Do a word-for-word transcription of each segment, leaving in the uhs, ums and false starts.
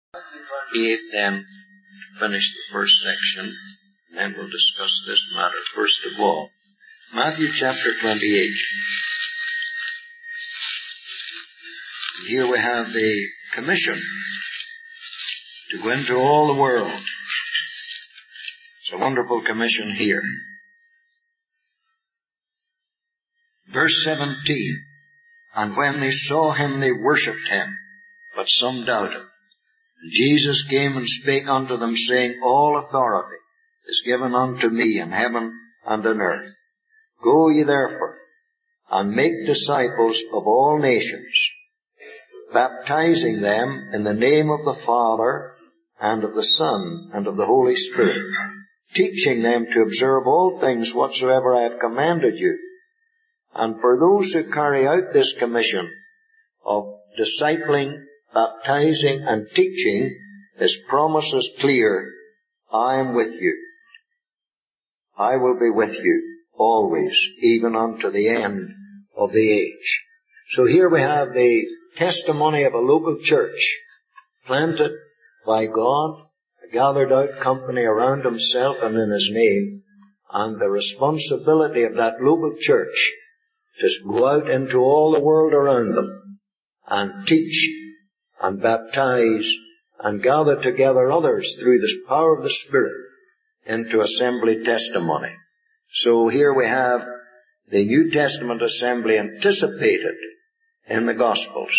twenty-eight then, finish the first section, and then we'll discuss this matter. First of all, Matthew chapter twenty-eight. And here we have the commission to go into all the world. It's a wonderful commission here. Verse seventeen, and when they saw him, they worshipped him, but some doubted. And Jesus came and spake unto them, saying, all authority is given unto me in heaven and on earth. Go ye therefore, and make disciples of all nations, baptizing them in the name of the Father, and of the Son, and of the Holy Spirit, teaching them to observe all things whatsoever I have commanded you. And for those who carry out this commission of discipling, baptizing, and teaching, His promise is clear. I am with you. I will be with you always, even unto the end of the age. So here we have the testimony of a local church, planted by God, a gathered out company around Himself and in His name, and the responsibility of that local church to go out into all the world around them and teach and baptize and gather together others through the power of the Spirit into assembly testimony. So here we have the New Testament assembly anticipated in the Gospels.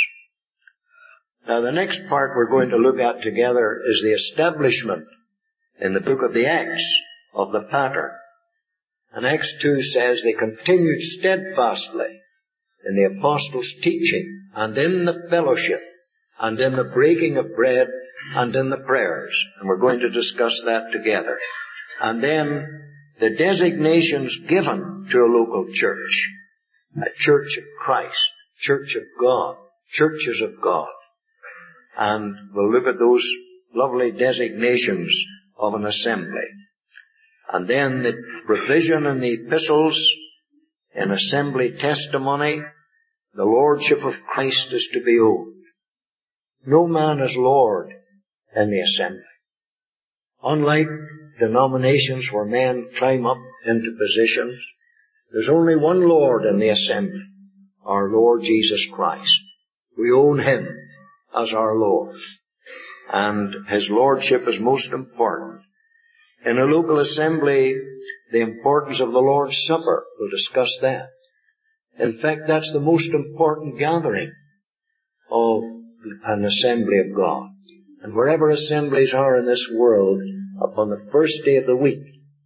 Now the next part we're going to look at together is the establishment in the book of the Acts of the pattern. And Acts two says they continued steadfastly in the apostles' teaching and in the fellowship and in the breaking of bread and in the prayers. And we're going to discuss that together. And then the designations given to a local church. A church of Christ, church of God, churches of God. And we'll look at those lovely designations of an assembly. And then the provision in the epistles, in assembly testimony, the lordship of Christ is to be owned. No man is Lord in the assembly. Unlike denominations where men climb up into positions, there's only one Lord in the assembly, our Lord Jesus Christ. We own Him as our Lord. And His lordship is most important. In a local assembly, the importance of the Lord's Supper, we'll discuss that. In fact, that's the most important gathering of an assembly of God. And wherever assemblies are in this world, upon the first day of the week,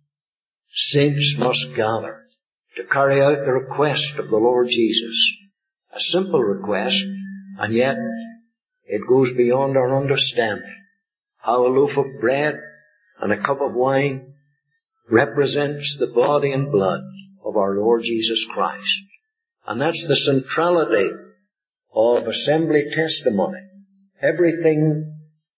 saints must gather to carry out the request of the Lord Jesus. A simple request, and yet it goes beyond our understanding. How a loaf of bread and a cup of wine represents the body and blood of our Lord Jesus Christ. And that's the centrality of assembly testimony. Everything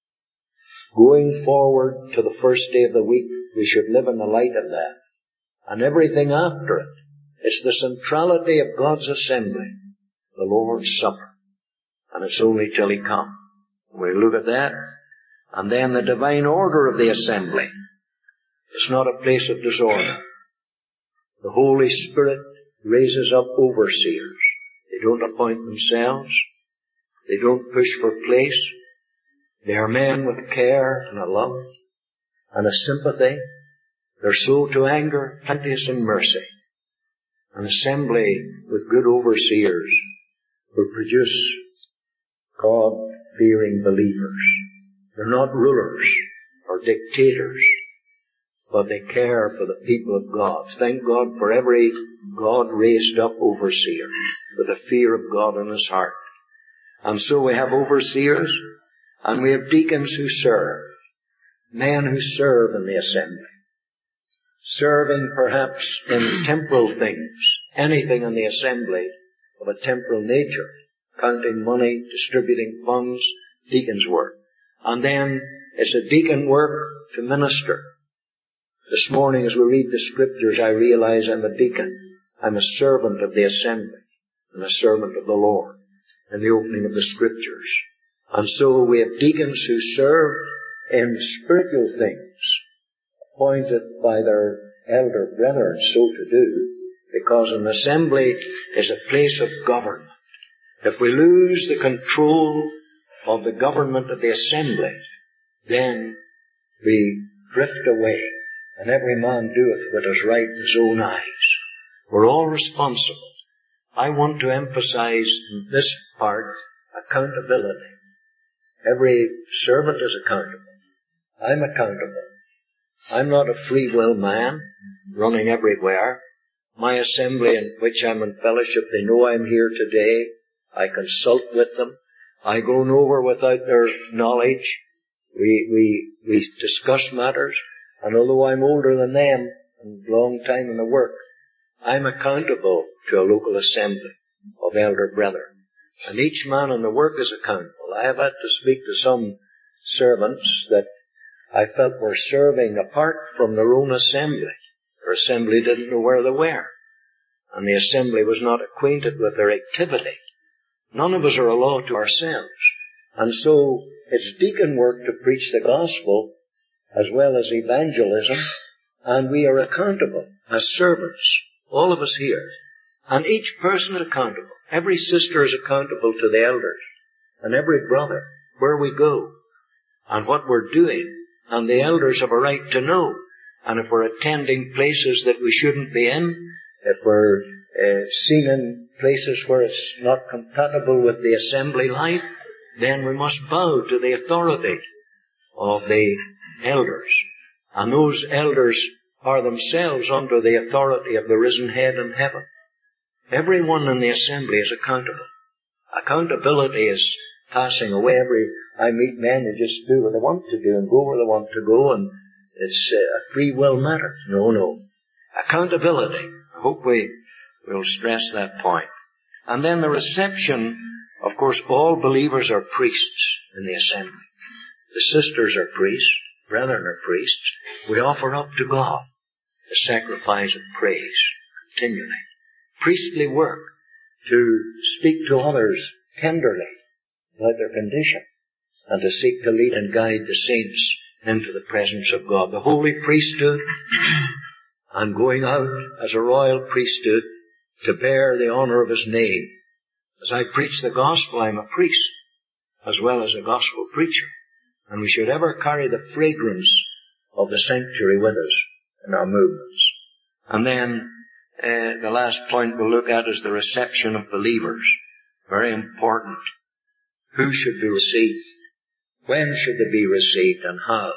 going forward to the first day of the week, we should live in the light of that. And everything after it, it's the centrality of God's assembly, the Lord's Supper. And it's only till He comes. We'll look at that. And then the divine order of the assembly. It's not a place of disorder. The Holy Spirit raises up overseers. They don't appoint themselves. They don't push for place. They are men with care and a love and a sympathy. They're slow to anger, plenteous in mercy. An assembly with good overseers will produce God-fearing believers. They're not rulers or dictators, but they care for the people of God. Thank God for every God-raised up overseer with a fear of God in his heart. And so we have overseers, and we have deacons who serve, men who serve in the assembly, serving perhaps in temporal things, anything in the assembly of a temporal nature, counting money, distributing funds, deacon's work. And then it's a deacon work to minister. This morning as we read the Scriptures, I realize I'm a deacon. I'm a servant of the assembly and a servant of the Lord in the opening of the Scriptures. And so we have deacons who serve in spiritual things, appointed by their elder brethren so to do, because an assembly is a place of government. If we lose the control of the government of the assembly, then we drift away, and every man doeth what is right in his own eyes. We're all responsible. I want to emphasize in this part accountability. Every servant is accountable. I'm accountable. I'm not a free will man running everywhere. My assembly in which I'm in fellowship, they know I'm here today. I consult with them. I go nowhere without their knowledge. We, we, we discuss matters. And although I'm older than them and a long time in the work, I'm accountable to a local assembly of elder brethren. And each man in the work is accountable. I have had to speak to some servants that I felt were serving apart from their own assembly. Their assembly didn't know where they were. And the assembly was not acquainted with their activity. None of us are a law to ourselves. And so it's deacon work to preach the gospel as well as evangelism. And we are accountable as servants, all of us here. And each person is accountable. Every sister is accountable to the elders. And every brother, where we go and what we're doing. And the elders have a right to know. And if we're attending places that we shouldn't be in, if we're uh, seen in places where it's not compatible with the assembly life, then we must bow to the authority of the elders. And those elders are themselves under the authority of the risen head in heaven. Everyone in the assembly is accountable. Accountability is passing away. Every I meet men who just do what they want to do and go where they want to go, and it's a free will matter. No, no. Accountability. I hope we will stress that point. And then the reception, of course, all believers are priests in the assembly. The sisters are priests, brethren are priests. We offer up to God the sacrifice of praise continually. Priestly work to speak to others tenderly about their condition and to seek to lead and guide the saints into the presence of God. The holy priesthood and going out as a royal priesthood to bear the honor of His name. As I preach the gospel, I'm a priest as well as a gospel preacher. And we should ever carry the fragrance of the sanctuary with us in our movements. And then uh, the last point we'll look at is the reception of believers. Very important. Who should be received? When should they be received and how?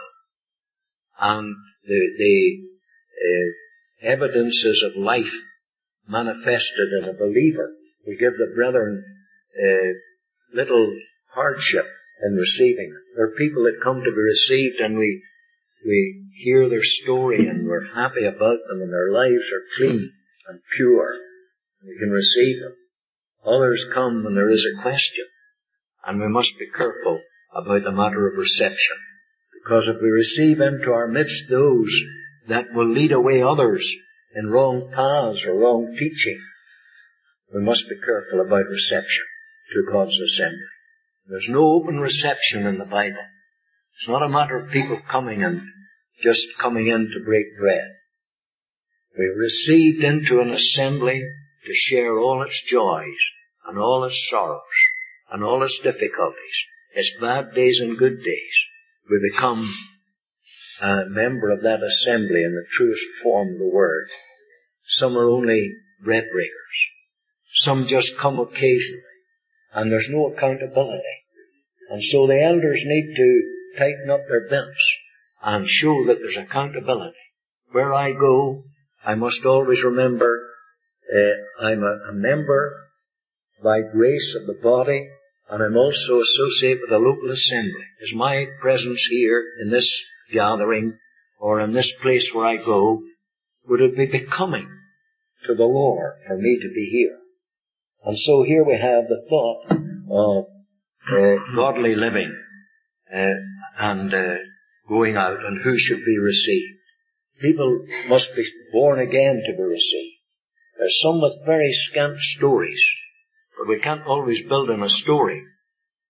And the, the uh, evidences of life manifested in a believer. We give the brethren uh, little hardship in receiving it. There are people that come to be received and we we hear their story and we're happy about them and their lives are clean and pure. And we can receive them. Others come and there is a question. And we must be careful about the matter of reception. Because if we receive into our midst those that will lead away others in wrong paths or wrong teaching, we must be careful about reception to God's assembly. There's no open reception in the Bible. It's not a matter of people coming and just coming in to break bread. We're received into an assembly to share all its joys and all its sorrows and all its difficulties, its bad days and good days. We become a member of that assembly in the truest form of the word. Some are only bread breakers. Some just come occasionally. And there's no accountability. And so the elders need to tighten up their belts and show that there's accountability. Where I go, I must always remember uh, I'm a, a member by grace of the body, and I'm also associated with a local assembly. Is my presence here in this gathering or in this place where I go, would it be becoming to the Lord for me to be here? And so here we have the thought of uh, godly living uh, and uh, going out and who should be received. People must be born again to be received. There's some with very scant stories, but we can't always build on a story.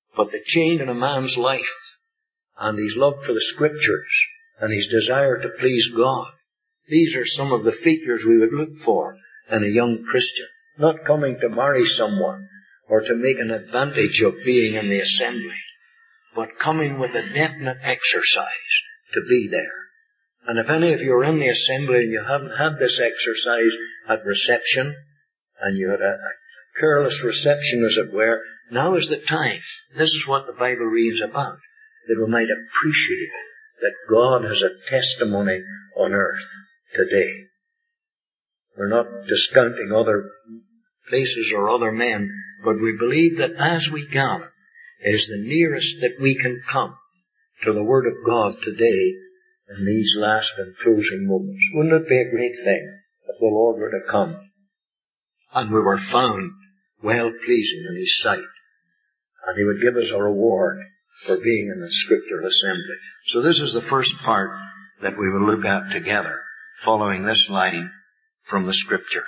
But the change in a man's life, and his love for the Scriptures, and his desire to please God, these are some of the features we would look for in a young Christian. Not coming to marry someone or to make an advantage of being in the assembly, but coming with a definite exercise to be there. And if any of you are in the assembly and you haven't had this exercise at reception, and you had a, a careless reception, as it were, now is the time. This is what the Bible reads about, that we might appreciate that God has a testimony on earth today. We're not discounting other places or other men, but we believe that as we gather, it is the nearest that we can come to the Word of God today in these last and closing moments. Wouldn't it be a great thing if the Lord were to come and we were found well-pleasing in His sight, and He would give us a reward for being in the Scriptural assembly? So this is the first part that we will look at together, following this line from the Scriptures.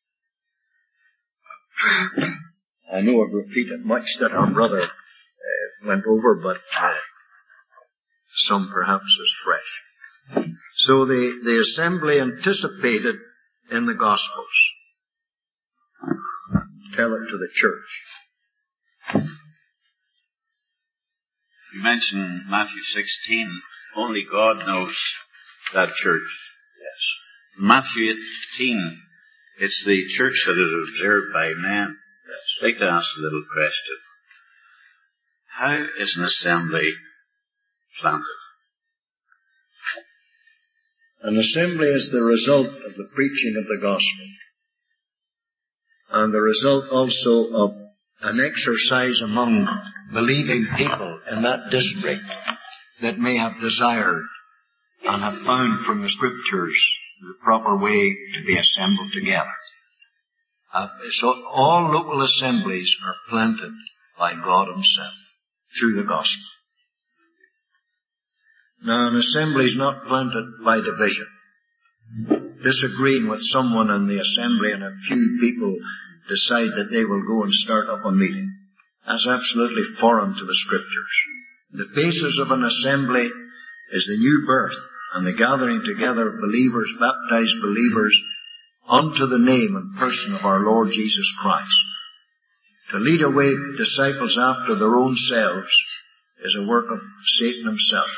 I know I've repeated much that our brother uh, went over, but uh, some perhaps is fresh. So the, the assembly anticipated in the Gospels. Tell it to the church. You mentioned Matthew sixteen. Only God knows that church. Yes. Matthew eighteen, it's the church that is observed by men. Yes. I'd like to ask a little question. How is an assembly planted? An assembly is the result of the preaching of the gospel, and the result also of an exercise among believing people in that district that may have desired and have found from the Scriptures the proper way to be assembled together. Uh, so all local assemblies are planted by God Himself through the gospel. Now, an assembly is not planted by division. Disagreeing with someone in the assembly and a few people decide that they will go and start up a meeting. That's absolutely foreign to the Scriptures. The basis of an assembly is the new birth and the gathering together of believers, baptized believers, unto the name and person of our Lord Jesus Christ. To lead away disciples after their own selves is a work of Satan himself.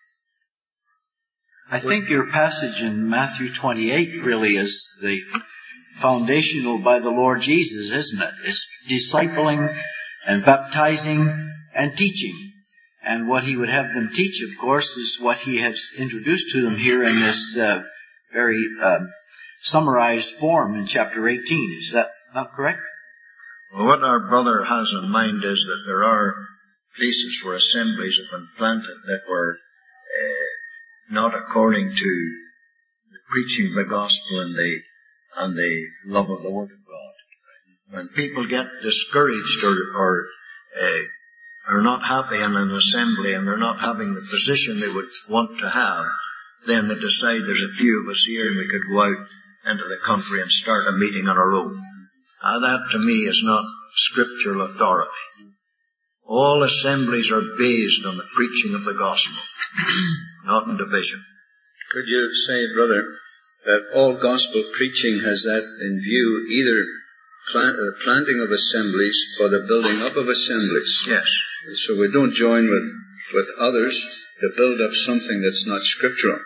I think your passage in Matthew twenty-eight really is the foundational by the Lord Jesus, isn't it? It's discipling and baptizing and teaching. And what He would have them teach, of course, is what He has introduced to them here in this uh, very uh, summarized form in chapter eighteen. Is that not correct? Well, what our brother has in mind is that there are places where assemblies have been planted that were uh, not according to the preaching of the gospel and the and the love of the Word of God. When people get discouraged or, or uh, are not happy in an assembly and they're not having the position they would want to have, then they decide there's a few of us here and we could go out into the country and start a meeting on our own. Now that to me is not scriptural authority. All assemblies are based on the preaching of the gospel, not in division. Could you say, brother, that all gospel preaching has that in view, either plant, the planting of assemblies or the building up of assemblies? Yes. So we don't join with, with others to build up something that's not scriptural.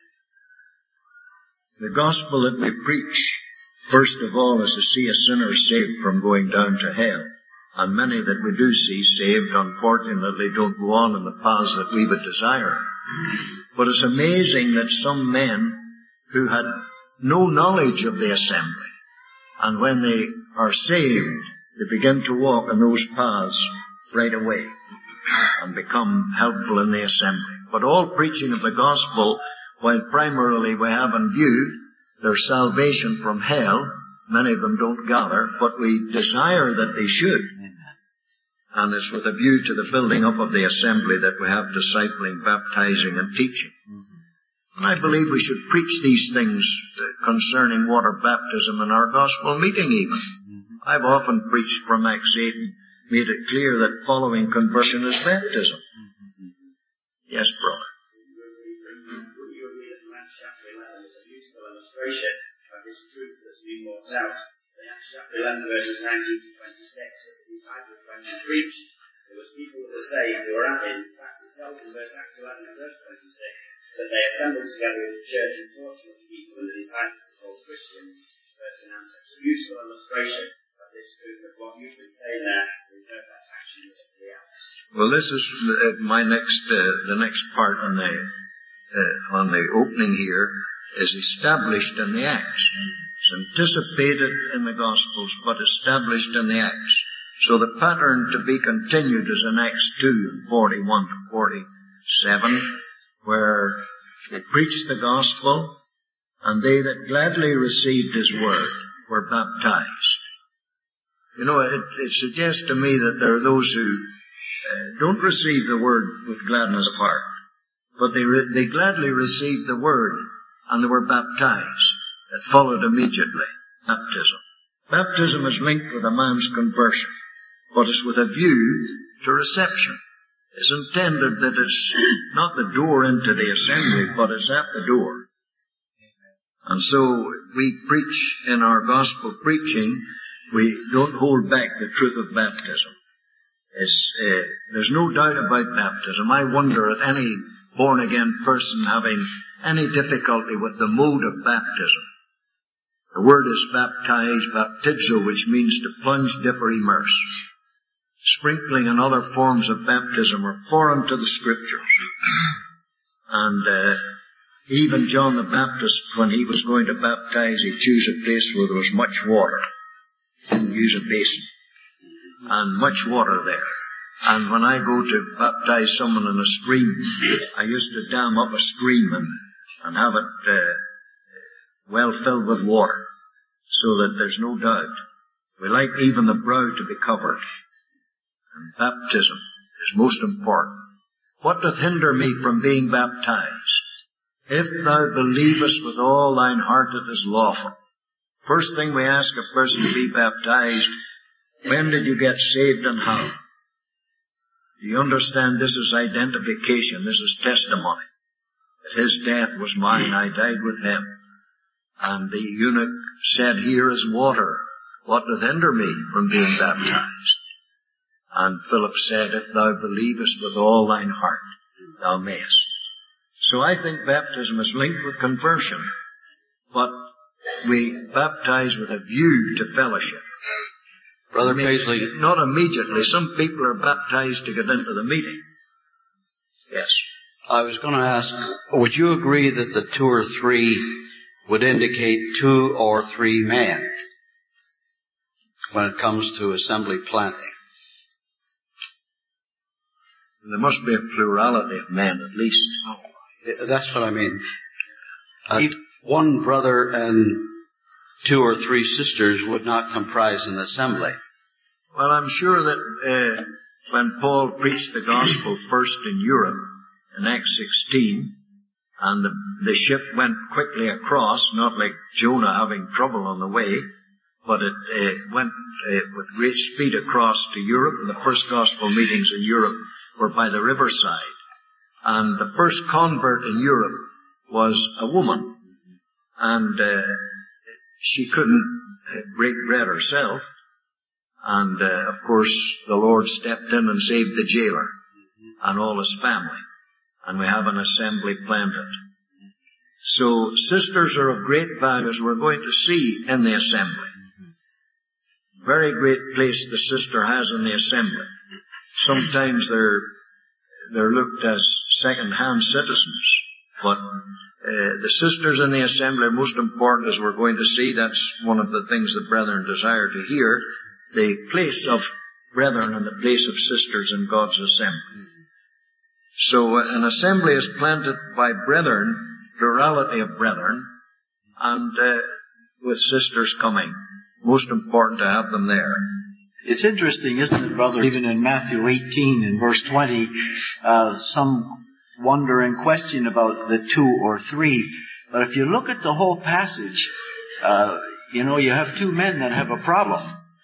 The gospel that we preach, first of all, is to see a sinner saved from going down to hell. And many that we do see saved, unfortunately, don't go on in the paths that we would desire. But it's amazing that some men who had no knowledge of the assembly, and when they are saved, they begin to walk in those paths right away and become helpful in the assembly. But all preaching of the gospel, while primarily we have in view their salvation from hell, many of them don't gather, but we desire that they should. And it's with a view to the building up of the assembly that we have discipling, baptizing, and teaching. Mm-hmm. And I believe we should preach these things concerning water baptism in our gospel meeting even. Mm-hmm. I've often preached from Acts eight and made it clear that following conversion is baptism. Yes, brother. Would you agree that Acts chapter eleven is a beautiful illustration of this truth that's been worked out? In Acts chapter eleven, verses nineteen to twenty-six, that the disciples went and preached, there was people that were saved who were added. In fact, it tells in verse Acts eleven and verse twenty-six that they assembled together as a church and taught much people, and the disciples were called Christians. Verse in answer. It's a beautiful illustration of this truth of what you've been saying there. We've heard that action with everybody else. Well, this is uh, my next, uh, the next part on the, uh, on the opening here is established in the Acts. It's anticipated in the Gospels, but established in the Acts. So the pattern to be continued is in Acts two, forty-one to forty-seven, where they preached the Gospel, and they that gladly received His word were baptized. You know, it, it suggests to me that there are those who uh, don't receive the word with gladness of heart, but they re- they gladly received the word, and they were baptized. It followed immediately. Baptism. Baptism is linked with a man's conversion, but it's with a view to reception. It's intended that it's not the door into the assembly, but it's at the door. And so we preach in our gospel preaching, we don't hold back the truth of baptism. It's, uh, there's no doubt about baptism. I wonder at any born-again person having any difficulty with the mode of baptism. The word is baptize, baptizo, which means to plunge, dip, or immerse. Sprinkling and other forms of baptism are foreign to the Scriptures. And uh, even John the Baptist, when he was going to baptize, he chose a place where there was much water. He didn't use a basin. And much water there. And when I go to baptize someone in a stream, I used to dam up a stream and, and have it uh, well filled with water, so that there's no doubt. We like even the brow to be covered. And baptism is most important. What doth hinder me from being baptized? If thou believest with all thine heart, it is lawful. First thing we ask a person to be baptized, when did you get saved and how? Do you understand this is identification, this is testimony? That His death was mine, I died with Him. And the eunuch said, here is water. What doth hinder me from being baptized? And Philip said, if thou believest with all thine heart, thou mayest. So I think baptism is linked with conversion, but we baptize with a view to fellowship. Brother I mean, Paisley. Not immediately. Some people are baptized to get into the meeting. Yes. I was going to ask, would you agree that the two or three would indicate two or three men when it comes to assembly planting? There must be a plurality of men at least. That's what I mean. Uh, one brother and two or three sisters would not comprise an assembly. Well, I'm sure that uh, when Paul preached the gospel first in Europe, in Acts sixteen, and the, the ship went quickly across, not like Jonah having trouble on the way, but it uh, went uh, with great speed across to Europe, and the first gospel meetings in Europe were by the riverside. And the first convert in Europe was a woman, and uh, she couldn't uh, break bread herself, and uh, of course the Lord stepped in and saved the jailer and all his family. And we have an assembly planted. So sisters are of great value, as we're going to see in the assembly. Very great place the sister has in the assembly. Sometimes they're they're looked as second-hand citizens, but uh, the sisters in the assembly are most important, as we're going to see. That's one of the things the brethren desire to hear. The place of brethren and the place of sisters in God's assembly. So uh, an assembly is planted by brethren, plurality of brethren, and uh, with sisters coming. Most important to have them there. It's interesting, isn't it, brother? Even in Matthew eighteen, in verse twenty, uh, some wonder and question about the two or three. But if you look at the whole passage, uh, you know, you have two men that have a problem.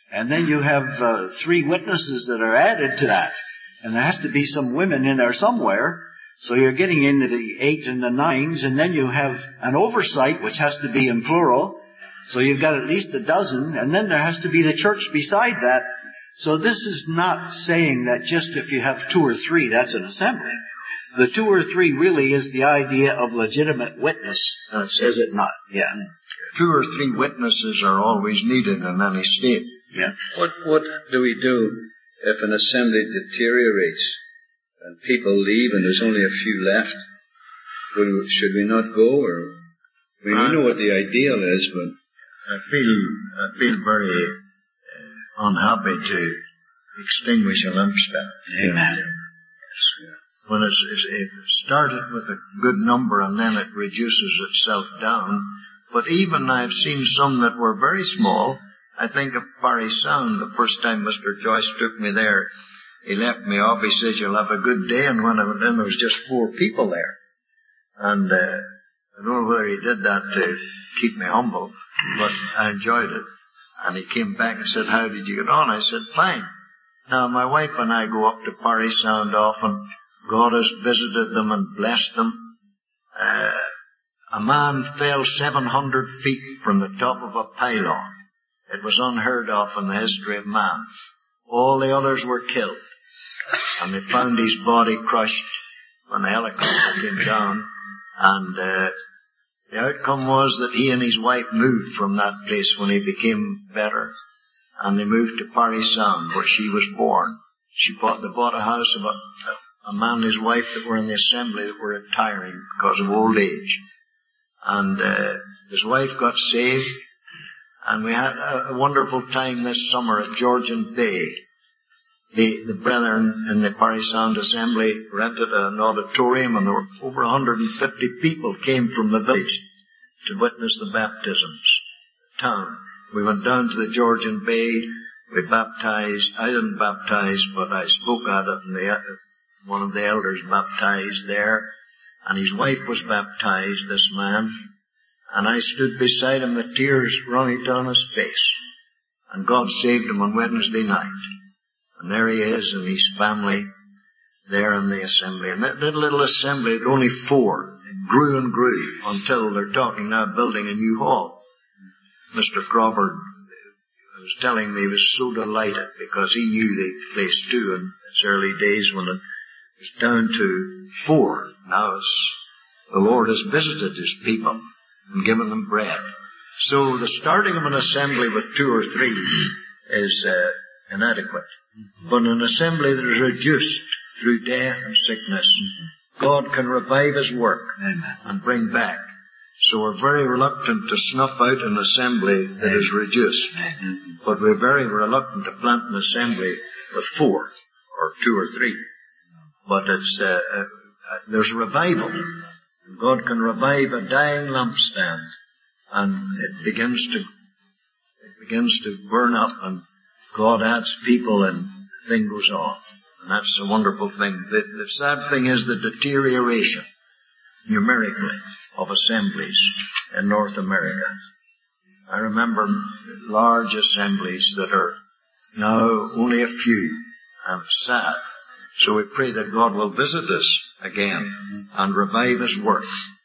And then you have uh, three witnesses that are added to that. And there has to be some women in there somewhere. So you're getting into the eight and the nines. And then you have an oversight, which has to be in plural. So you've got at least a dozen. And then there has to be the church beside that. So this is not saying that just if you have two or three, that's an assembly. The two or three really is the idea of legitimate witness. Uh, Is it not? Yeah. Two or three witnesses are always needed in any state. Yeah. What what do we do if an assembly deteriorates and people leave and there's only a few left? Would we, should we not go? Or I mean, we know what the ideal is, but I feel I feel very uh, unhappy to extinguish a lampstand. Amen. When it's, it's, it started with a good number and then it reduces itself down. But even I've seen some that were very small. I think of Parry Sound, the first time Mister Joyce took me there, he left me off. He said, "You'll have a good day." And when I went in, there was just four people there. And uh, I don't know whether he did that to keep me humble, but I enjoyed it. And he came back and said, "How did you get on?" I said, "Fine." Now, my wife and I go up to Parry Sound often. God has visited them and blessed them. Uh, a man fell seven hundred feet from the top of a pylon. It was unheard of in the history of man. All the others were killed. And they found his body crushed when the helicopter came down. And uh, the outcome was that he and his wife moved from that place when he became better. And they moved to Parry Sound, where she was born. She bought, they bought a house of a, a man and his wife that were in the assembly that were retiring because of old age. And uh, his wife got saved. And we had a, a wonderful time this summer at Georgian Bay. The, the brethren in the Parry Sound Assembly rented an auditorium, and there were over one hundred fifty people came from the village to witness the baptisms. The town. We went down to the Georgian Bay. We baptized. I didn't baptize, but I spoke at it, and the, one of the elders baptized there. And his wife was baptized, this man. And I stood beside him, the tears running down his face. And God saved him on Wednesday night. And there he is and his family there in the assembly. And that little, little assembly, it only four. It grew and grew until they're talking now building a new hall. Mister Crawford was telling me he was so delighted because he knew the place too in its early days when it was down to four. Now it's, the Lord has visited His people and given them bread. So the starting of an assembly with two or three is uh, inadequate. But an assembly that is reduced through death and sickness, God can revive His work and bring back. So we're very reluctant to snuff out an assembly that is reduced. But we're very reluctant to plant an assembly with four or two or three. But it's uh, uh, there's revival. God can revive a dying lampstand, and it begins to it begins to burn up, and God adds people, and the thing goes on. And that's a wonderful thing. The, the sad thing is the deterioration, numerically, of assemblies in North America. I remember large assemblies that are now only a few, and it's sad. So we pray that God will visit us again and revive His work.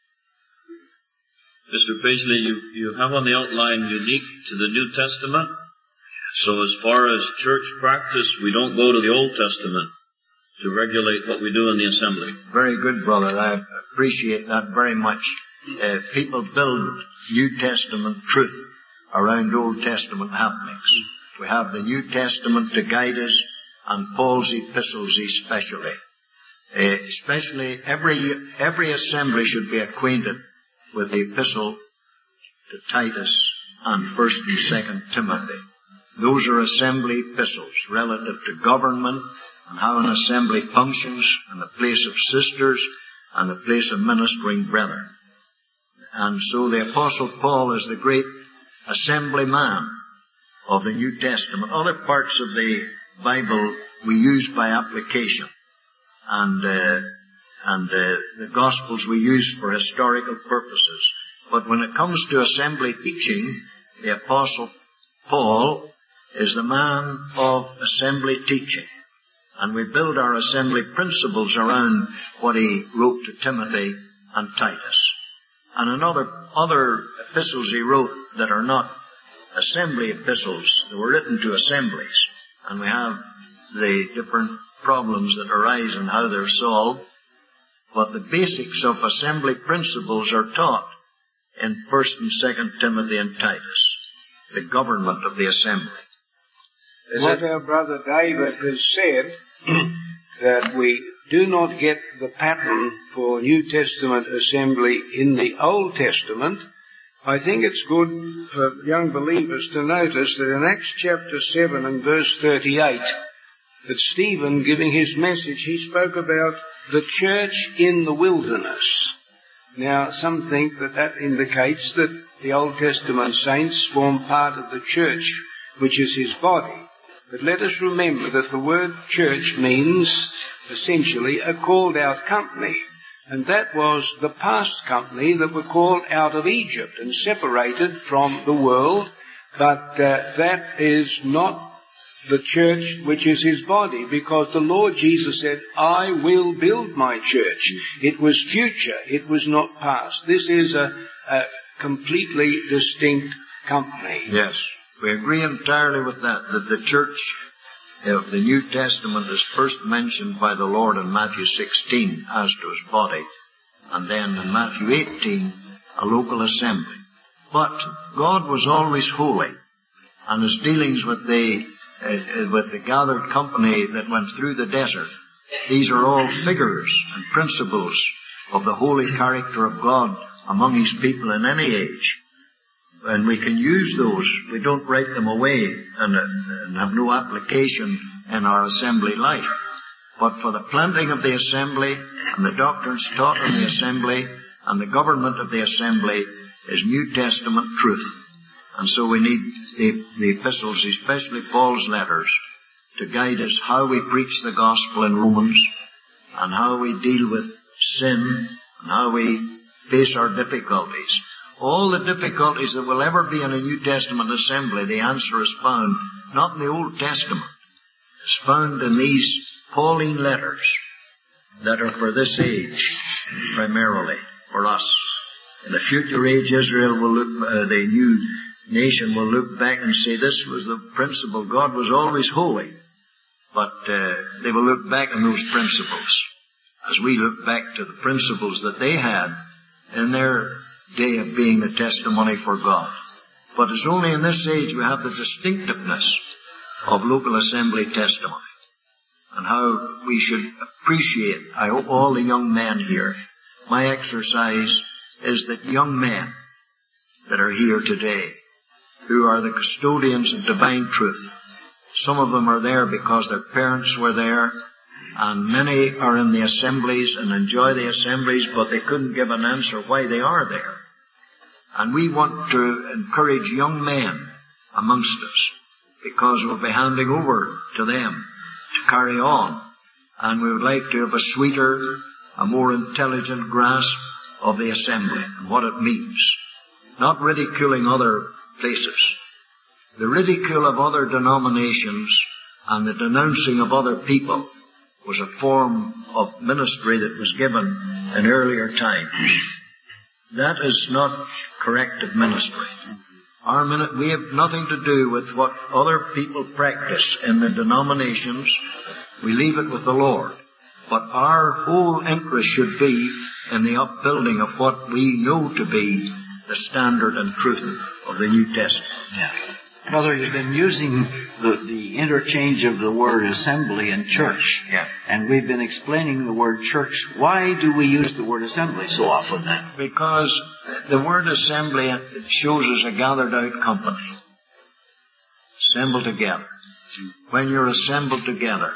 Mister Paisley, you, you have on the outline unique to the New Testament. So as far as church practice, we don't go to the Old Testament to regulate what we do in the assembly. Very good, brother. I appreciate that very much. Uh, people build New Testament truth around Old Testament happenings. We have the New Testament to guide us, and Paul's epistles especially. Uh, especially every every assembly should be acquainted with the epistle to Titus and First and Second Timothy. Those are assembly epistles relative to government and how an assembly functions, and the place of sisters and the place of ministering brethren. And so the Apostle Paul is the great assemblyman of the New Testament. Other parts of the Bible we use by application, and uh, and uh, the Gospels we use for historical purposes. But when it comes to assembly teaching, the Apostle Paul is the man of assembly teaching. And we build our assembly principles around what he wrote to Timothy and Titus. And in other, other epistles he wrote that are not assembly epistles, they were written to assemblies. And we have the different problems that arise and how they're solved. But the basics of assembly principles are taught in First and Second Timothy and Titus, the government of the assembly. Is what it? Our brother David has said, that we do not get the pattern for New Testament assembly in the Old Testament. I think it's good for young believers to notice that in Acts chapter seven and verse thirty-eight, that Stephen, giving his message, he spoke about the church in the wilderness. Now, some think that that indicates that the Old Testament saints form part of the church, which is his body. But let us remember that the word church means, essentially, a called out company. And that was the past company that were called out of Egypt and separated from the world. But uh, that is not the church which is his body, because the Lord Jesus said, I will build my church. It was future, it was not past. This is a, a completely distinct company. Yes, we agree entirely with that, that the church of the New Testament is first mentioned by the Lord in Matthew sixteen as to his body, and then in Matthew eighteen, a local assembly. But God was always holy, and his dealings with the Uh, with the gathered company that went through the desert. These are all figures and principles of the holy character of God among his people in any age. And we can use those. We don't write them away and, uh, and have no application in our assembly life. But for the planting of the assembly and the doctrines taught in the assembly and the government of the assembly is New Testament truth. And so we need the, the epistles, especially Paul's letters, to guide us how we preach the gospel in Romans, and how we deal with sin, and how we face our difficulties. All the difficulties that will ever be in a New Testament assembly, the answer is found not in the Old Testament. It's found in these Pauline letters that are for this age, primarily, for us. In the future age, Israel will look, uh, the new nation will look back and say this was the principle. God was always holy. But uh, they will look back on those principles as we look back to the principles that they had in their day of being the testimony for God. But it's only in this age we have the distinctiveness of local assembly testimony, and how we should appreciate, I hope all the young men here, my exercise is that young men that are here today, who are the custodians of divine truth. Some of them are there because their parents were there, and many are in the assemblies and enjoy the assemblies, but they couldn't give an answer why they are there. And we want to encourage young men amongst us, because we'll be handing over to them to carry on. And we would like to have a sweeter, a more intelligent grasp of the assembly and what it means. Not ridiculing other places. The ridicule of other denominations and the denouncing of other people was a form of ministry that was given in earlier times. That is not corrective ministry. Our min- we have nothing to do with what other people practice in the denominations. We leave it with the Lord. But our whole interest should be in the upbuilding of what we know to be the standard and truth of the New Testament. Yeah. Brother, you've been using the, the interchange of the word assembly and church. Yeah. And we've been explaining the word church. Why do we use the word assembly so often then? Because the word assembly shows us a gathered out company. Assembled together. When you're assembled together.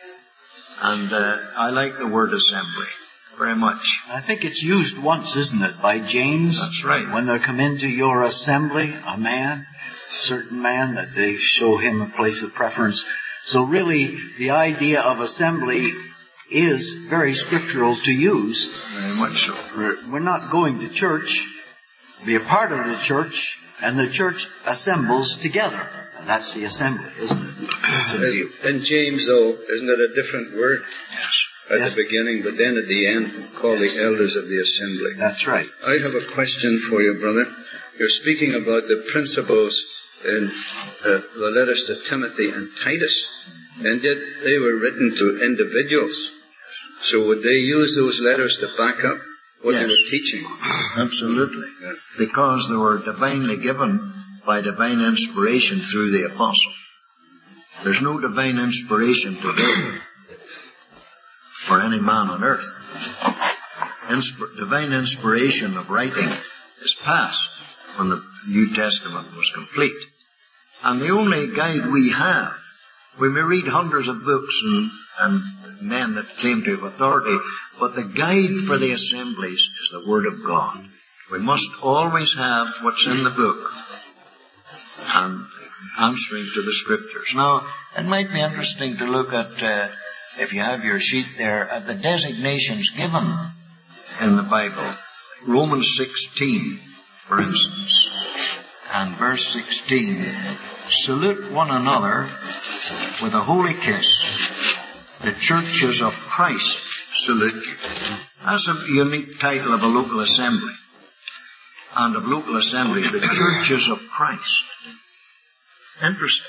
And uh, I like the word assembly very much. I think it's used once, isn't it, by James? That's right. When they come into your assembly, a man, a certain man, that they show him a place of preference. So really, the idea of assembly is very scriptural to use. Very much so. We're, we're not going to church, be a part of the church, And the church assembles together. And that's the assembly, isn't it? In James, though, isn't it a different word? Yes. At Yes. the beginning, but then at the end, call the elders of the assembly. That's right. I have a question for you, brother. You're speaking about the principles in uh, the letters to Timothy and Titus, and yet they were written to individuals. So would they use those letters to back up what Yes. they were teaching? Absolutely. Yeah. Because they were divinely given by divine inspiration through the apostle. There's no divine inspiration today for any man on earth. Insp- divine inspiration of writing is past when the New Testament was complete. And the only guide we have, we may read hundreds of books and, and men that claim to have authority, but the guide for the assemblies is the Word of God. We must always have what's in the book and answering to the Scriptures. Now, it might be interesting to look at, uh, if you have your sheet there, at the designations given in the Bible. Romans sixteen, for instance, and verse sixteen. Salute one another with a holy kiss. The churches of Christ salute you. That's a unique title of a local assembly. And of local assembly, the churches of Christ. Interesting.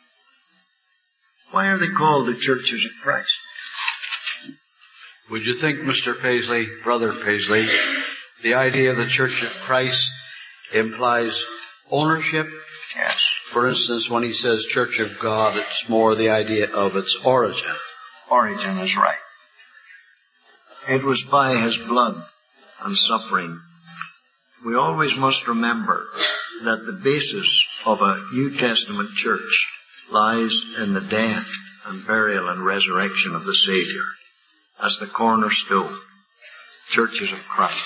Why are they called the churches of Christ? Would you think, Mister Paisley, Brother Paisley, the idea of the Church of Christ implies ownership? Yes. For instance, when he says Church of God, it's more the idea of its origin. Origin is right. It was by his blood and suffering. We always must remember that the basis of a New Testament church lies in the death and burial and resurrection of the Savior as the cornerstone. Churches of Christ.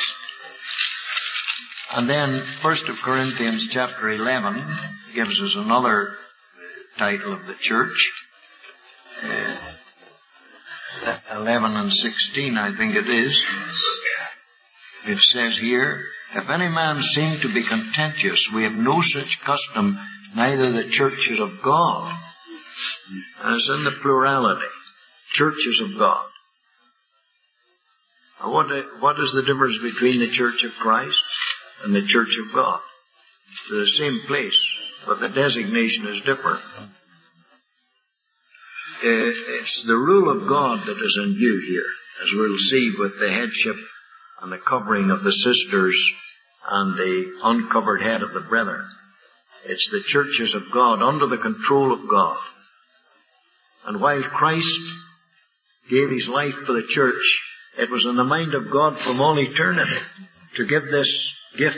And then First of Corinthians chapter eleven gives us another title of the church. Uh, eleven and sixteen, I think it is. It says here, if any man seem to be contentious, we have no such custom, neither the churches of God. And it's in the plurality. Churches of God. Now what, what is the difference between the Church of Christ and the Church of God? They're the same place, but the designation is different. It's the rule of God that is in view here, as we'll see with the headship and the covering of the sisters and the uncovered head of the brethren. It's the churches of God under the control of God. And while Christ gave his life for the church, it was in the mind of God from all eternity to give this gift.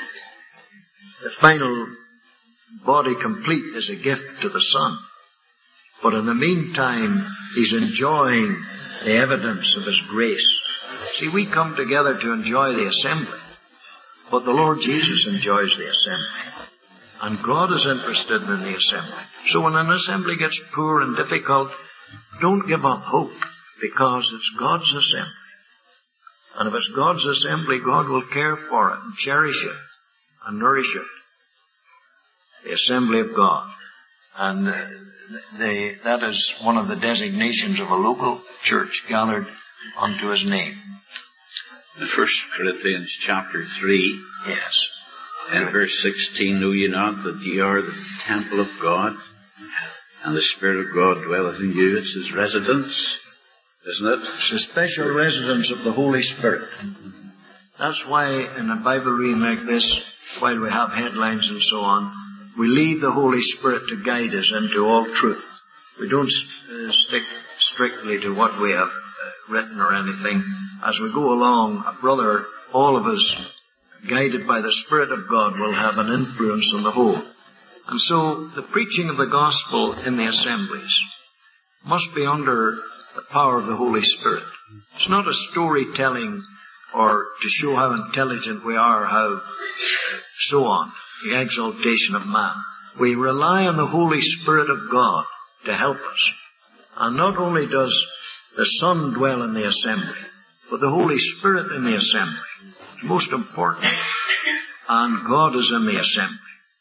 The final body complete is a gift to the Son. But in the meantime, he's enjoying the evidence of his grace. See, we come together to enjoy the assembly, but the Lord Jesus enjoys the assembly. And God is interested in the assembly. So when an assembly gets poor and difficult, don't give up hope, because it's God's assembly. And if it's God's assembly, God will care for it and cherish it and nourish it. The assembly of God. And uh, the, that is one of the designations of a local church gathered unto his name. In First Corinthians chapter three, Yes. and verse sixteen, know ye not that ye are the temple of God, and the Spirit of God dwelleth in you? It's his residence, isn't it? It's a special residence of the Holy Spirit. That's why in a Bible reading like this, while we have headlines and so on, we leave the Holy Spirit to guide us into all truth. We don't uh, stick strictly to what we have uh, written or anything. As we go along, a brother, all of us, guided by the Spirit of God, will have an influence on the whole. And so the preaching of the gospel in the assemblies must be under the power of the Holy Spirit. It's not a storytelling or to show how intelligent we are, how so on, the exaltation of man. We rely on the Holy Spirit of God to help us. And not only does the Son dwell in the assembly, but the Holy Spirit in the assembly. It's most important. And God is in the assembly.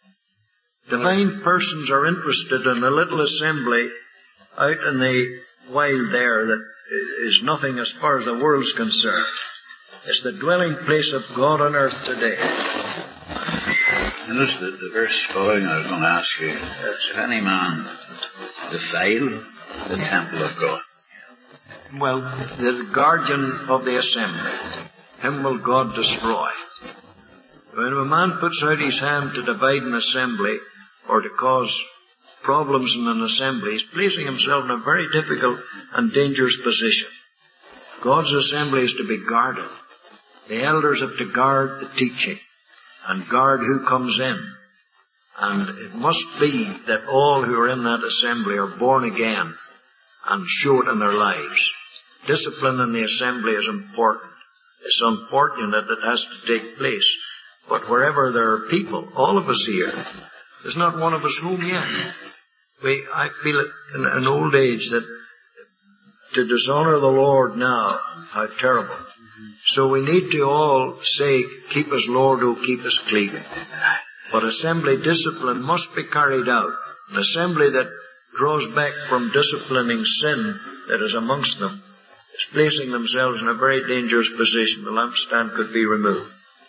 Divine persons are interested in a little assembly out in the wild there that is nothing as far as the world's concerned. It's the dwelling place of God on earth today. Notice the, the verse following I was going to ask you. If any man defile the temple of God. Well, the guardian of the assembly, him will God destroy. When a man puts out his hand to divide an assembly or to cause problems in an assembly, he's placing himself in a very difficult and dangerous position. God's assembly is to be guarded. The elders have to guard the teaching and guard who comes in. And it must be that all who are in that assembly are born again and show it in their lives. Discipline in the assembly is important. It's unfortunate that it has to take place. But wherever there are people, all of us here, there's not one of us home yet. We, I feel it in an old age that to dishonor the Lord now, how terrible. So we need to all say, keep us Lord, oh keep us clean. But assembly discipline must be carried out. An assembly that draws back from disciplining sin that is amongst them is placing themselves in a very dangerous position. The lampstand could be removed,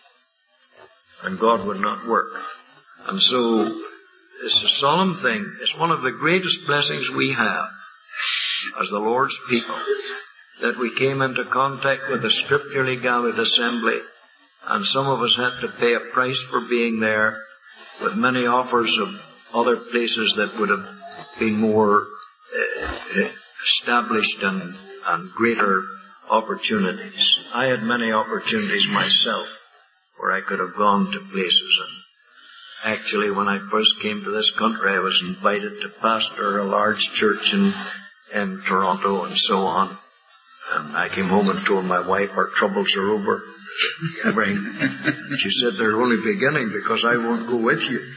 and God would not work. And so, it's a solemn thing. It's one of the greatest blessings we have as the Lord's people, that we came into contact with a scripturally gathered assembly, and some of us had to pay a price for being there, with many offers of other places that would have been more uh, established and, and greater opportunities. I had many opportunities myself where I could have gone to places. And actually, when I first came to this country, I was invited to pastor a large church in, in Toronto and so on. And I came home and told my wife our troubles are over. Everything. She said they're only beginning because I won't go with you.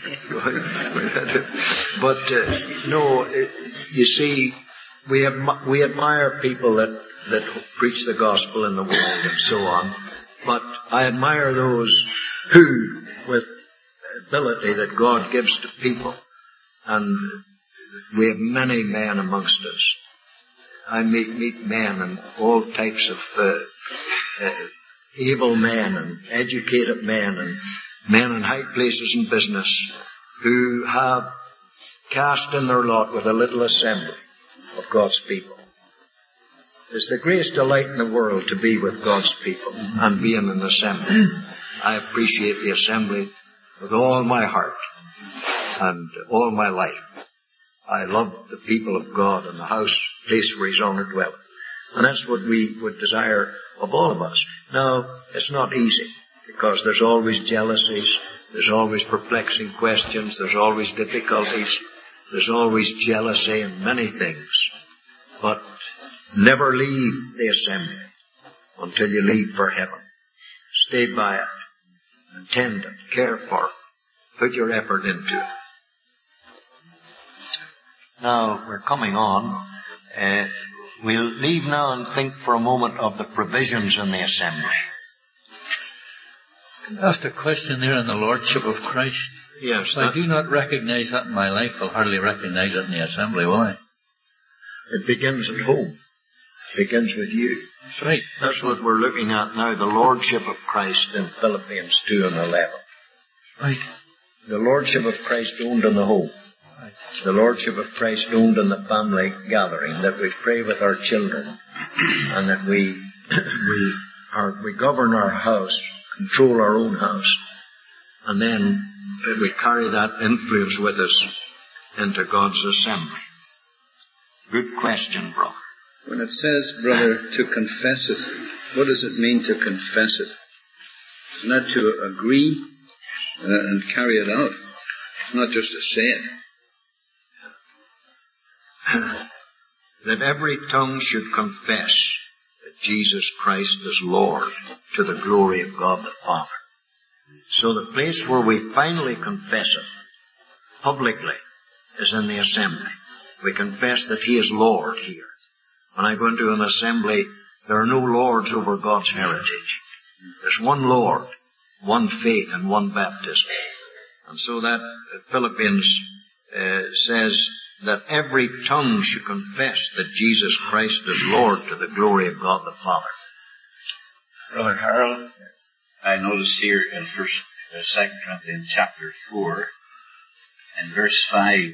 But uh, no, it, you see, we have, we admire people that that preach the gospel in the world and so on. But I admire those who, with ability that God gives to people, and we have many men amongst us. I meet meet men and all types of uh, uh, able men and educated men and men in high places in business who have cast in their lot with a little assembly of God's people. It's the greatest delight in the world to be with God's people and be in an assembly. I appreciate the assembly with all my heart and all my life. I love the people of God and the house, place where His honor dwelleth. And that's what we would desire of all of us. Now, it's not easy, because there's always jealousies, there's always perplexing questions, there's always difficulties, there's always jealousy and many things. But never leave the assembly until you leave for heaven. Stay by it, and tend it, care for it, put your effort into it. Now, we're coming on. Uh, we'll leave now and think for a moment of the provisions in the assembly. Can I ask a question there on the Lordship of Christ? Yes. If I do not recognize that in my life, I'll hardly recognize it in the assembly, will I? It begins at home. It begins with you. That's right. That's what we're looking at now, the Lordship of Christ in Philippians two and eleven. Right. The Lordship of Christ owned in the home. Right. The Lordship of Christ owned in the family gathering, that we pray with our children, and that we we are, we govern our house, control our own house, and then that we carry that influence with us into God's assembly. Good question, brother. When it says, brother, to confess it, what does it mean to confess it? It's not to agree uh, and carry it out. It's not just to say it. That every tongue should confess that Jesus Christ is Lord, to the glory of God the Father. So the place where we finally confess it publicly is in the assembly. We confess that He is Lord here. When I go into an assembly, there are no lords over God's heritage. There's one Lord, one faith, and one baptism. And so that uh, Philippians uh, says that every tongue should confess that Jesus Christ is Lord to the glory of God the Father. Brother Harold, I notice here in First, uh, Second Corinthians chapter four, in verse five,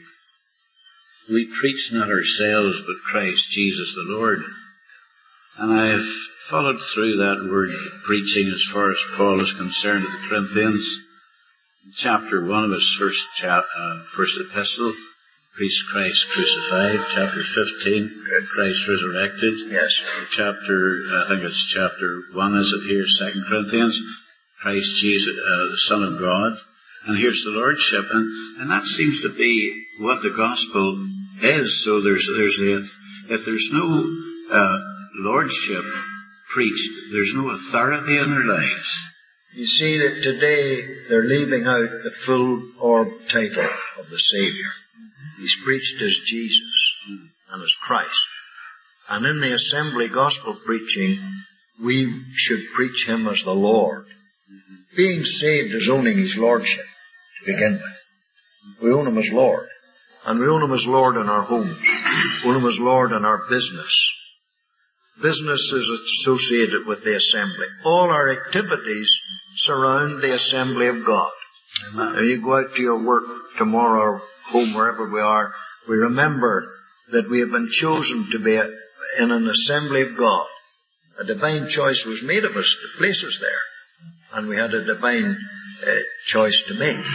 we preach not ourselves, but Christ Jesus the Lord. And I've followed through that word preaching as far as Paul is concerned to the Corinthians. In chapter one of his first, cha- uh, first epistle, preached Christ crucified. Chapter fifteen, Christ resurrected. Yes. Chapter, I think it's chapter one, is it here, Second Corinthians? Christ Jesus, uh, the Son of God. And here's the Lordship. And, and that seems to be what the gospel is. So there's, there's a, if there's no, uh, Lordship preached, there's no authority in their lives. You see that today they're leaving out the full orb title of the Savior. He's preached as Jesus and as Christ. And in the assembly gospel preaching, we should preach Him as the Lord. Being saved is owning His Lordship to begin with. We own Him as Lord. And we own Him as Lord in our homes. We own Him as Lord in our business. Business is associated with the assembly. All our activities surround the assembly of God. Amen. When you go out to your work tomorrow or home, wherever we are, we remember that we have been chosen to be in an assembly of God. A divine choice was made of us to place us there. And we had a divine uh, choice to make.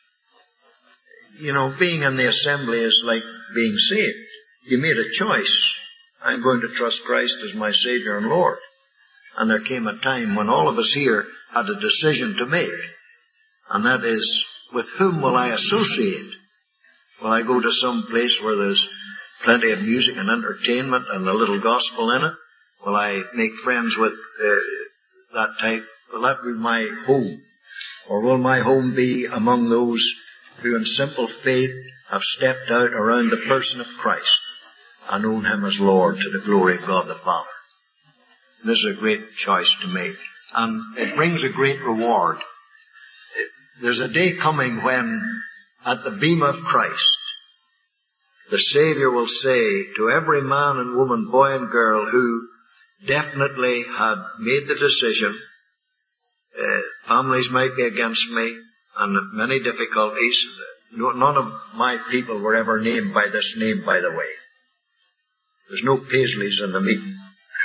You know, being in the assembly is like being saved. You made a choice. I'm going to trust Christ as my Savior and Lord. And there came a time when all of us here had a decision to make. And that is, with whom will I associate? Will I go to some place where there's plenty of music and entertainment and a little gospel in it? Will I make friends with uh, that type? Will that be my home? Or will my home be among those who in simple faith have stepped out around the person of Christ and own Him as Lord to the glory of God the Father? This is a great choice to make. And it brings a great reward. There's a day coming when, at the beam of Christ, the Savior will say to every man and woman, boy and girl, who definitely had made the decision, uh, families might be against me, and many difficulties. None of my people were ever named by this name, by the way. There's no Paisleys in the meeting.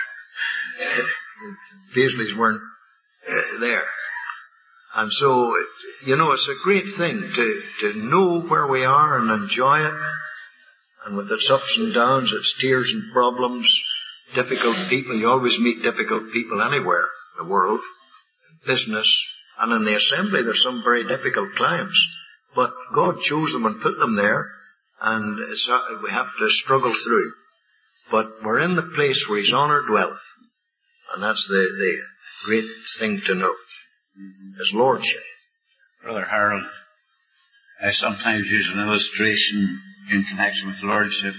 Paisleys weren't uh, there. And so, you know, it's a great thing to, to know where we are and enjoy it. And with its ups and downs, its tears and problems, difficult people. You always meet difficult people anywhere in the world, in business, and in the assembly. There's some very difficult times. But God chose them and put them there, and it's, uh, we have to struggle through. But we're in the place where His honour dwelleth. And that's the, the great thing to know. His Lordship. Brother Harold, I sometimes use an illustration in connection with Lordship.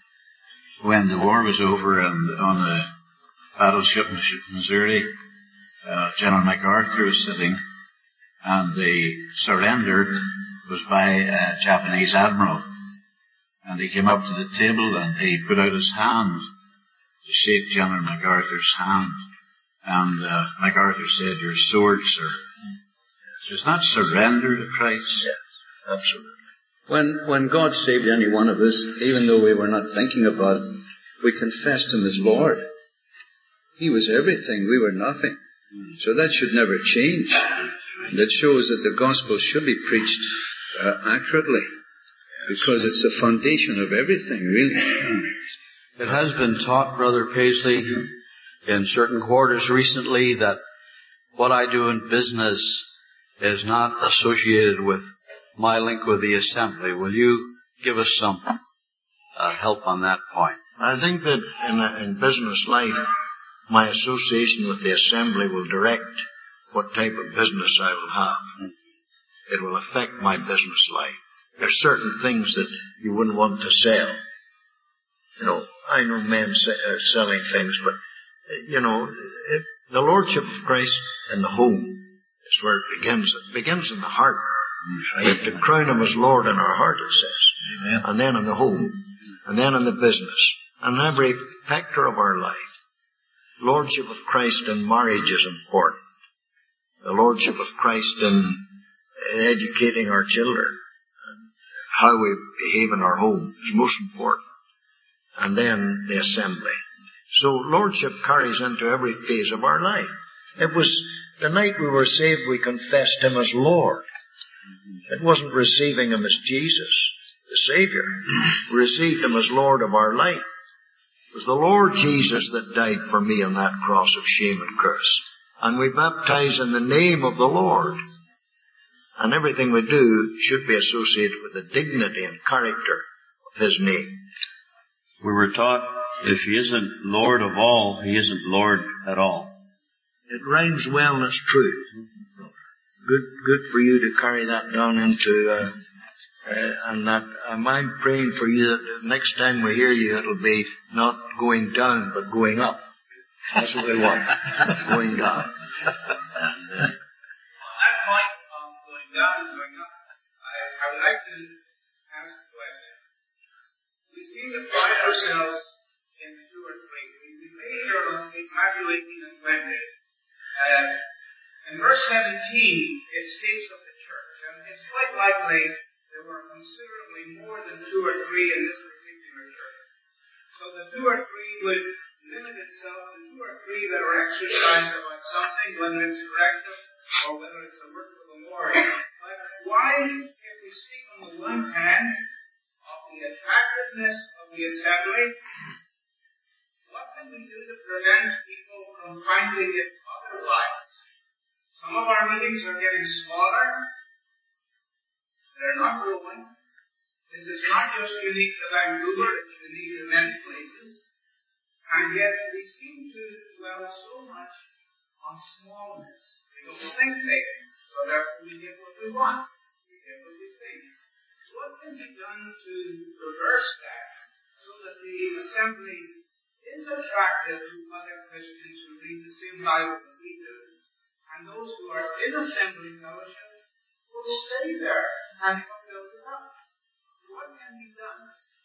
When the war was over and on the battleship Missouri, uh, General MacArthur was sitting, and the surrender was by a Japanese admiral. And he came up to the table and he put out his hand to shake General MacArthur's hand. And uh, MacArthur said, "Your sword, sir." Does that surrender to Christ? Yes, absolutely. When, when God saved any one of us, even though we were not thinking about it, we confessed Him as Lord. He was everything. We were nothing. So that should never change. That shows that the gospel should be preached uh, accurately, because it's the foundation of everything, really. It has been taught, Brother Paisley, in certain quarters recently that what I do in business is not associated with my link with the assembly. Will you give us some uh, help on that point? I think that in, a, in business life, my association with the assembly will direct what type of business I will have. It will affect my business life. There are certain things that you wouldn't want to sell. You know, I know men are selling things, but, you know, it, the Lordship of Christ in the home is where it begins. It begins in the heart. We have to crown Him as Lord in our heart, it says. Amen. And then in the home. And then in the business. And in every factor of our life. Lordship of Christ in marriage is important. The Lordship of Christ in educating our children. And how we behave in our home is most important. And then the assembly. So Lordship carries into every phase of our life. It was the night we were saved, we confessed Him as Lord. It wasn't receiving Him as Jesus, the Savior. We received Him as Lord of our life. It was the Lord Jesus that died for me on that cross of shame and curse. And we baptize in the name of the Lord. And everything we do should be associated with the dignity and character of His name. We were taught if He isn't Lord of all, He isn't Lord at all. It rhymes well and it's true. Good, good for you to carry that down into, uh, uh, and that, um, I'm praying for you that next time we hear you, it'll be not going down, but going up. That's what we want. Going down. On that point of going down and going up, I, I would like to ask a question. We seem to find ourselves in two or three. We, we measure on Matthew eighteen and twenty. Uh, in verse seventeen, it speaks of the church, and it's quite likely there were considerably more than two or three in this particular church. So the two or three would limit itself to two or three that are exercised about something, whether it's corrective or whether it's a work of the Lord. But why, if we speak on the one hand of the attractiveness of the assembly, what can we do to prevent people from finding it otherwise? Some of our meetings are getting smaller. They're not growing. This is not just unique to Vancouver, it's unique to many places. And yet we seem to dwell so much on smallness. We don't think big, so therefore we get what we want. We get what we think. What can be done to reverse that so that the assembly is attractive to other Christians who read the same Bible that we do, and those who are in assembly fellowship will stay there and will build it up? What can be done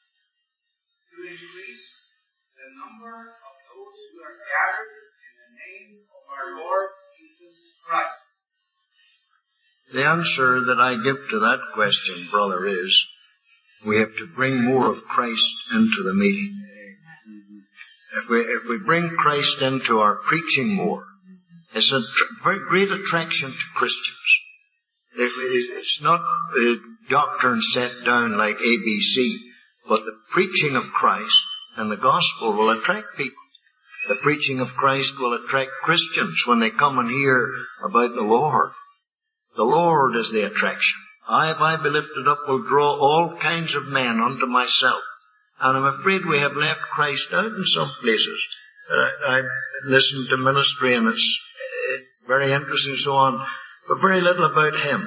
to increase the number of those who are gathered in the name of our Lord Jesus Christ? The answer that I give to that question, brother, is we have to bring more of Christ into the meeting. If we, if we bring Christ into our preaching more, it's a tr- very great attraction to Christians. It, it, it's not a doctrine set down like A B C, but the preaching of Christ and the gospel will attract people. The preaching of Christ will attract Christians when they come and hear about the Lord. The Lord is the attraction. I, if I be lifted up, will draw all kinds of men unto myself. And I'm afraid we have left Christ out in some places. Uh, I listened to ministry and it's uh, very interesting and so on, but very little about Him.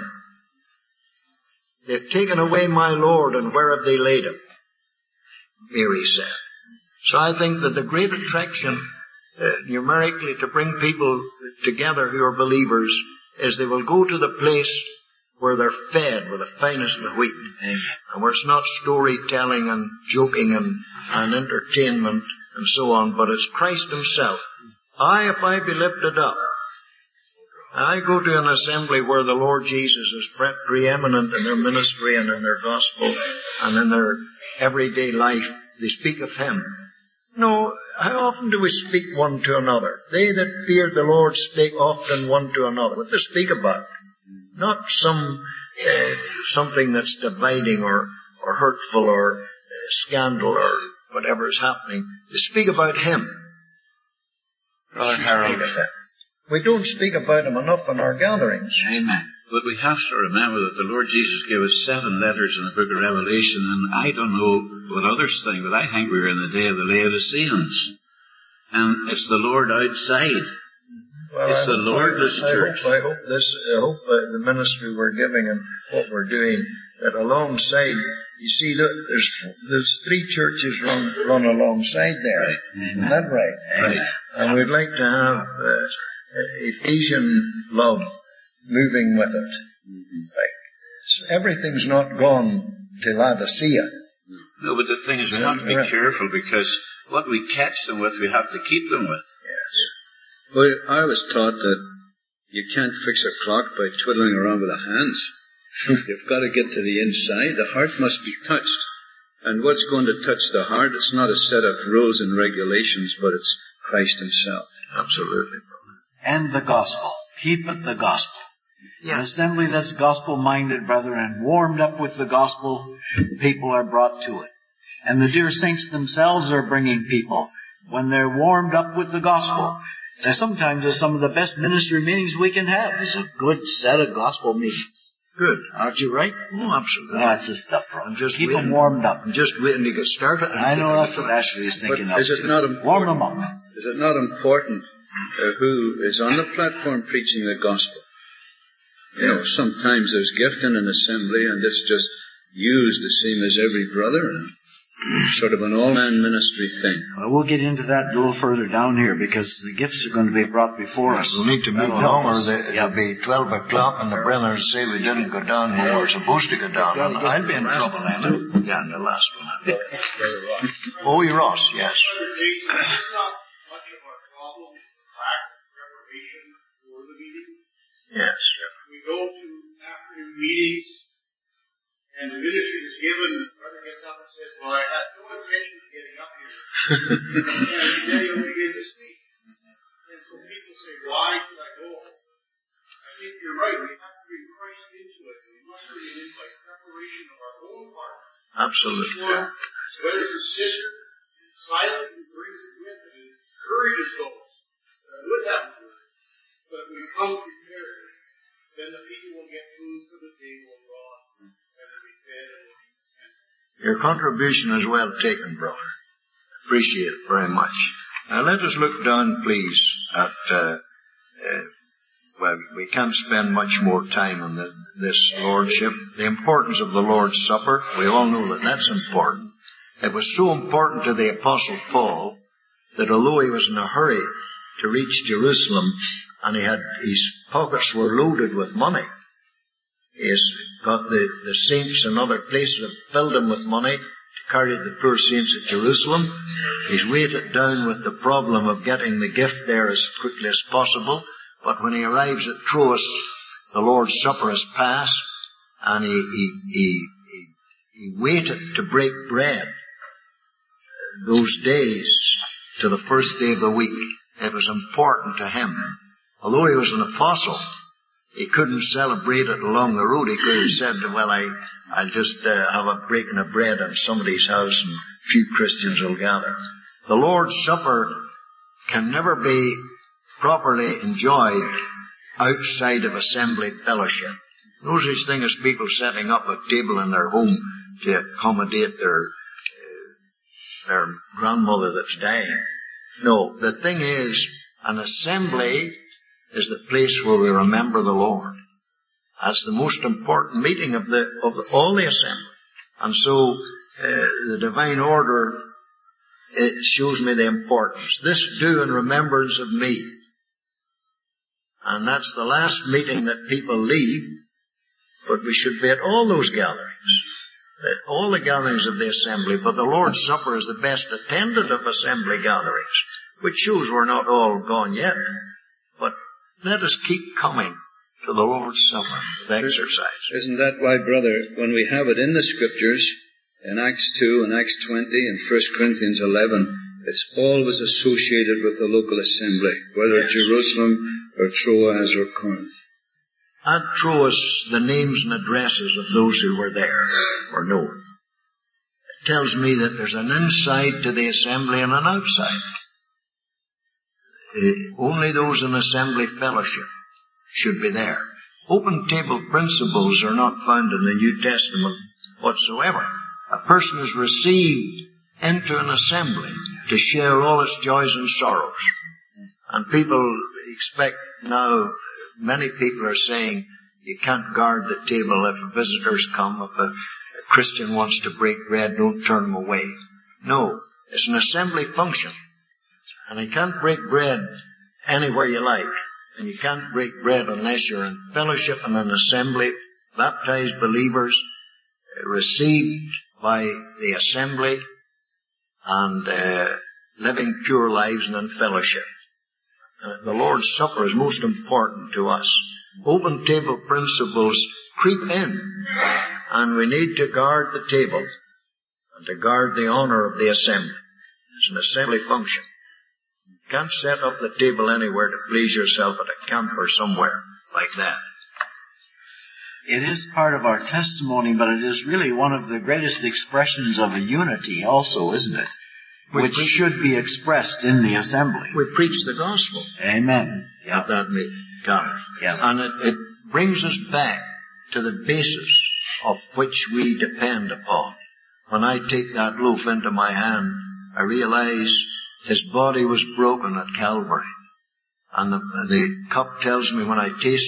They've taken away my Lord, and where have they laid Him? Mary said. So I think that the great attraction uh, numerically to bring people together who are believers is they will go to the place where they're fed with the finest of wheat. Amen. And where it's not storytelling and joking and, and entertainment and so on, but it's Christ Himself. I, if I be lifted up, I go to an assembly where the Lord Jesus is pre- preeminent in their ministry and in their gospel and in their everyday life. They speak of Him. No, how often do we speak one to another? They that fear the Lord speak often one to another. What they speak about? Not some uh, something that's dividing or, or hurtful or uh, scandal or whatever is happening. They speak about Him. Brother Harold, we don't speak about Him enough in our gatherings. Amen. But we have to remember that the Lord Jesus gave us seven letters in the book of Revelation, and I don't know what others think, but I think we're in the day of the Laodiceans. And it's the Lord outside. Well, it's I the Lordless I church. Hope, I hope this, I hope uh, the ministry we're giving and what we're doing, that alongside, you see, there's there's three churches run run alongside there. Right. Isn't that right? Right. And we'd like to have uh, Ephesian love moving with it. Like everything's not gone to Laodicea. No, but the thing is, we have to be careful, because what we catch them with, we have to keep them with. Yes. Well, I was taught that you can't fix a clock by twiddling around with the hands. You've got to get to the inside. The heart must be touched. And what's going to touch the heart? It's not a set of rules and regulations, but it's Christ himself. Absolutely. And the gospel. Keep it the gospel. Yeah. An assembly that's gospel-minded, brother, and warmed up with the gospel, people are brought to it. And the dear saints themselves are bringing people when they're warmed up with the gospel. Now, sometimes it's some of the best ministry meetings we can have. It's a good set of gospel meetings. Good. Aren't you right? Oh, absolutely. That's the stuff, brother. I'm just Keep waiting, them warmed up. I'm just waiting to get started. I know that's what Ashley is thinking but of. Is it not important, Warm them up. Is it not important uh, who is on the platform preaching the gospel? You know, sometimes there's gift in an assembly, and it's just used the same as every brother, and sort of an all-man ministry thing. Well, we'll get into that a little further down here, because the gifts are going to be brought before us. We'll need to move along, or the, it'll be twelve o'clock, and the brothers say we didn't go down when we were supposed to go down. And I'll be in trouble, then. Yeah, and the last one. Oh, you're Ross, yes. Yes. We go to afternoon meetings, and the ministry is given, and the brother gets up and says, well, I had no intention of getting up here. And then he'll begin to speak. And so people say, why should I go? I think you're right. We have to bring Christ into it. We must bring it in by preparation of our own heart. Absolutely. One, whether it's a sister, silent, who brings it with and encourages those that are with that word. But if we come prepared, then the people will get food for the table of God, and they'll be fed and will be content. Your contribution is well taken, brother. Appreciate it very much. Now let us look down, please, at, uh, uh, well, we can't spend much more time on the, this Lordship. The importance of the Lord's Supper, we all know that that's important. It was so important to the Apostle Paul that although he was in a hurry to reach Jerusalem, and he had, his pockets were loaded with money. He's got the, the saints in other places have filled him with money to carry the poor saints at Jerusalem. He's weighted down with the problem of getting the gift there as quickly as possible. But when he arrives at Troas, the Lord's Supper has passed, and he, he, he, he, he waited to break bread those days to the first day of the week. It was important to him. Although he was an apostle, he couldn't celebrate it along the road. He could have said, well, I, I'll just uh, have a breaking of bread in somebody's house and a few Christians will gather. The Lord's Supper can never be properly enjoyed outside of assembly fellowship. No such thing as people setting up a table in their home to accommodate their, uh, their grandmother that's dying. No, the thing is, an assembly is the place where we remember the Lord. That's the most important meeting of the of the, all the assembly. And so uh, the divine order, it shows me the importance. This do in remembrance of me. And that's the last meeting that people leave, but we should be at all those gatherings. All the gatherings of the assembly, but the Lord's Supper is the best attended of assembly gatherings, which shows we're not all gone yet. But let us keep coming to the Lord's Supper with exercise. Isn't that why, brother, when we have it in the Scriptures, in Acts two and Acts twenty and First Corinthians eleven, it's always associated with the local assembly, whether yes. Jerusalem or Troas or Corinth. At Troas, the names and addresses of those who were there were known. It tells me that there's an inside to the assembly and an outside. Uh, only those in assembly fellowship should be there. Open table principles are not found in the New Testament whatsoever. A person is received into an assembly to share all its joys and sorrows. And people expect now, many people are saying you can't guard the table if visitors come, if a, a Christian wants to break bread, don't turn them away. No, it's an assembly function. And you can't break bread anywhere you like. And you can't break bread unless you're in fellowship and an assembly baptized believers, received by the assembly, and uh, living pure lives and in fellowship. Uh, the Lord's Supper is most important to us. Open table principles creep in, and we need to guard the table and to guard the honor of the assembly. It's an assembly function. You can't set up the table anywhere to please yourself at a camp or somewhere like that. It is part of our testimony, but it is really one of the greatest expressions of a unity also, isn't it? We Which preach, should be expressed in the assembly. We preach the gospel. Amen. Yeah. At that meeting, gather. Yeah. And it, it brings us back to the basis of which we depend upon. When I take that loaf into my hand, I realize His body was broken at Calvary. And the, the cup tells me when I taste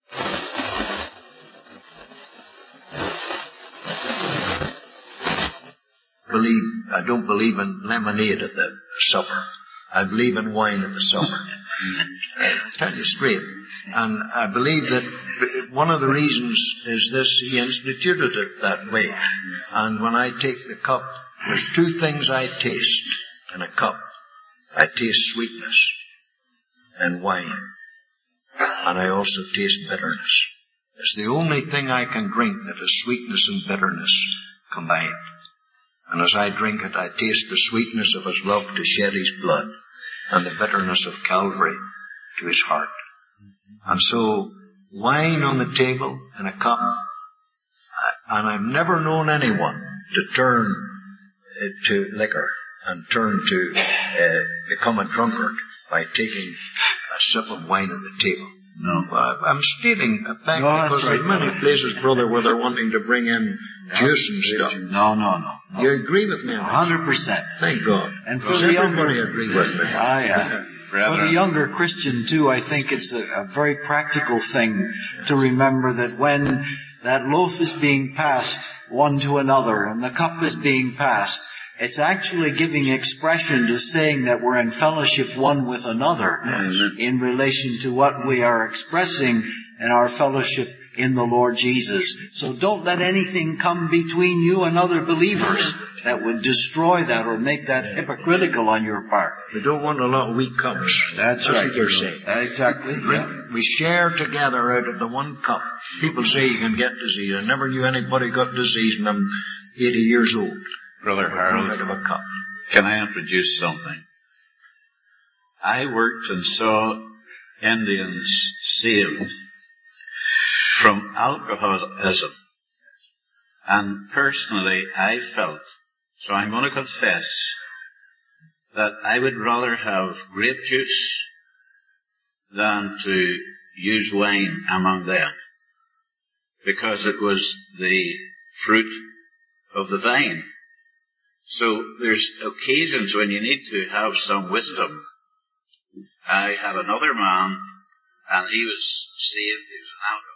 believe I don't believe in lemonade at the supper. I believe in wine at the supper. I tell you straight. And I believe that one of the reasons is this, He instituted it that way. And when I take the cup, there's two things I taste in a cup. I taste sweetness and wine. And I also taste bitterness. It's the only thing I can drink that is sweetness and bitterness combined. And as I drink it, I taste the sweetness of His love to shed His blood and the bitterness of Calvary to His heart. And so, wine on the table in a cup, and I've never known anyone to turn to liquor and turn to uh, become a drunkard by taking a sip of wine at the table. No. Well, I'm stating a fact No, because right, there's many brother. places, brother, where they're wanting to bring in juice and stuff. No, no, no. no. You agree with me on A that? hundred percent. Thank God. And for Does the everybody younger, agree with me? Ah, yeah. For the younger Christian too, I think it's a, a very practical thing to remember that when that loaf is being passed one to another and the cup is being passed, it's actually giving expression to saying that we're in fellowship one with another in relation to what we are expressing in our fellowship in the Lord Jesus. So don't let anything come between you and other believers that would destroy that or make that hypocritical on your part. We don't want a lot of weak cups. That's, That's right. what you're saying. Exactly. Yeah. We share together out of the one cup. People say you can get disease. I never knew anybody got disease when I'm eighty years old. Brother Harold, Out of a cup. can I introduce something? I worked and saw Indians saved from alcoholism. And personally, I felt, so I'm going to confess, that I would rather have grape juice than to use wine among them. Because it was the fruit of the vine. So there's occasions when you need to have some wisdom. I had another man, and he was saved, he was an